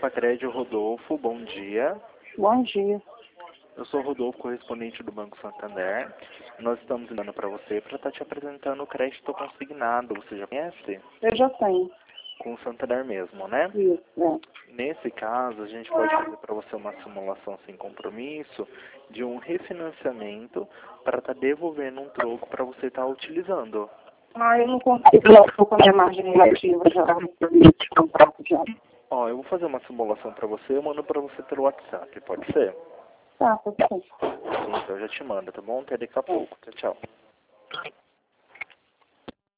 Pacred, Rodolfo, bom dia. Bom dia. Eu sou o Rodolfo, correspondente do Banco Santander. Nós estamos ligando para você para estar te apresentando o crédito consignado. Você já conhece? Eu já tenho. Com o Santander mesmo, né? Isso, é. Nesse caso, a gente pode fazer para você uma simulação sem compromisso de um refinanciamento para estar devolvendo um troco para você estar utilizando. Eu não consigo, eu estou com a minha margem negativa já. Não permite comprar já. Ó, eu vou fazer uma simulação para você, eu mando para você pelo WhatsApp, pode ser? Tá, pode ser. Sim, então eu já te mando, tá bom? Até daqui a pouco. Tchau, tchau.